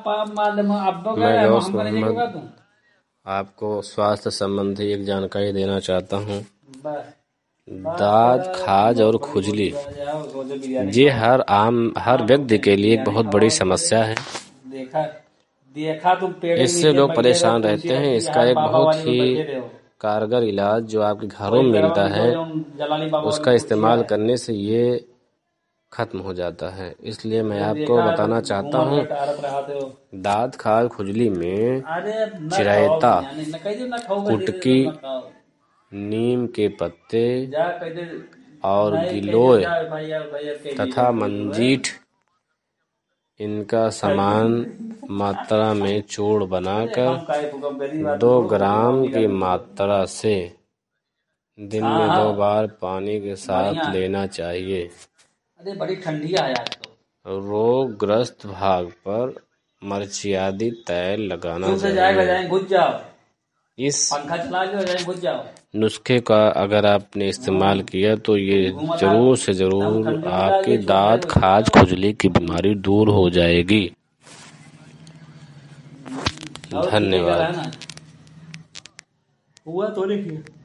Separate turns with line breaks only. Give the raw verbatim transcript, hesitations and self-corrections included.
मैं गौस मोहम्मद आपको स्वास्थ्य संबंधी एक जानकारी देना चाहता हूँ। दाद, खाज और खुजली ये हर आम हर व्यक्ति के लिए एक बहुत बड़ी समस्या है। इससे लोग परेशान रहते हैं। इसका एक बहुत ही कारगर इलाज जो आपके घरों में मिलता है, उसका इस्तेमाल करने से ये खत्म हो जाता है। इसलिए मैं आपको बताना चाहता हूँ, दाद, खाज, खुजली में चिरायता, कुटकी, नीम के पत्ते और गिलोय तथा मंजीठ इनका समान मात्रा में चूर्ण बनाकर दो ग्राम की मात्रा से दिन में दो बार पानी के साथ लेना चाहिए।
बड़ी ठंडी आया तो
रोगग्रस्त भाग पर मिर्चियादी तैल लगाना चाहिए। इस नुस्खे का अगर आपने इस्तेमाल किया तो ये जरूर से जरूर आपकी दाद, खाज, खुजली की बीमारी दूर हो जाएगी। धन्यवाद।
हुआ तो देखिए।